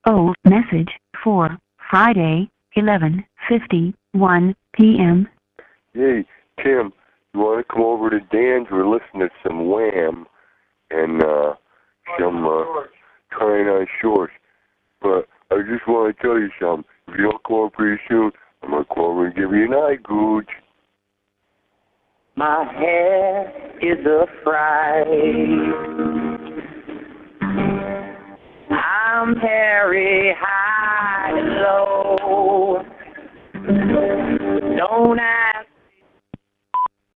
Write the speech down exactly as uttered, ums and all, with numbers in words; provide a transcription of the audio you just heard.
Old message for Friday, eleven fifty-one p m Hey, Tim, you want to come over to Dan's? We're listening to some Wham and uh, some uh, Trying on Shorts. But I just want to tell you something. If you don't call pretty soon, I'm going to call over and give you an eye gooch. My hair is a fright. I'm Harry High.